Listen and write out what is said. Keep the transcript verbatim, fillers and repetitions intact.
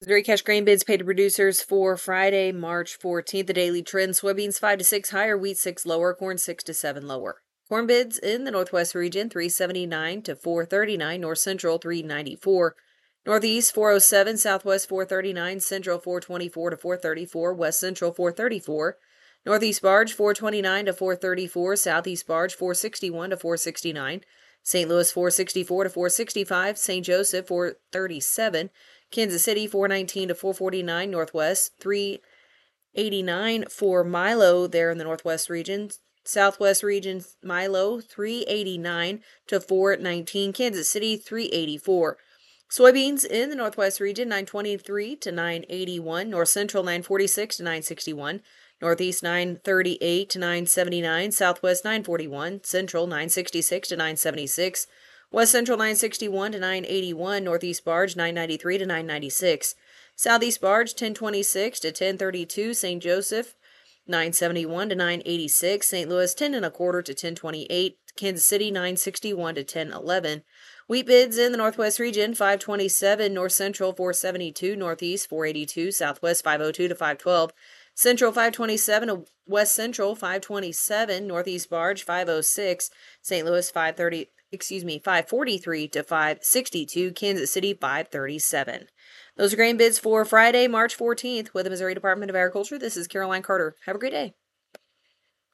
Missouri cash grain bids paid to producers for Friday, March fourteenth. The daily trend: soybeans five to six higher, wheat six lower, corn six to seven lower. Corn bids in the Northwest region: three seventy-nine to four thirty-nine, North Central three ninety-four, Northeast four oh seven, Southwest four thirty-nine, Central four twenty-four to four thirty-four, West Central four thirty-four, Northeast barge four twenty-nine to four thirty-four, Southeast barge four sixty-one to four sixty-nine, Saint Louis four sixty-four to four sixty-five, Saint Joseph four thirty-seven, Kansas City four nineteen to four forty-nine, Northwest three eighty-nine for Milo there in the Northwest region. Southwest region Milo three eighty-nine to four nineteen, Kansas City three eighty-four. Soybeans in the Northwest region nine twenty-three to nine eighty-one, North Central nine forty-six to nine sixty-one, Northeast nine thirty-eight to nine seventy-nine, Southwest nine forty-one, Central nine sixty-six to nine seventy-six, West Central nine sixty-one to nine eighty-one, Northeast barge nine ninety-three to nine ninety-six, Southeast barge ten twenty-six to ten thirty-two, Saint Joseph nine seventy-one to nine eighty-six, Saint Louis ten and a quarter to ten twenty-eight, Kansas City nine sixty-one to ten eleven. Wheat bids in the Northwest region: five twenty-seven, North Central four seventy-two, Northeast four eighty-two, Southwest five oh two to five twelve, Central five twenty-seven to West Central five twenty-seven, Northeast barge five oh six, Saint Louis five thirty, excuse me, five forty-three to five sixty-two, Kansas City five thirty-seven. Those are grain bids for Friday, March fourteenth with the Missouri Department of Agriculture. This is Caroline Carter. Have a great day.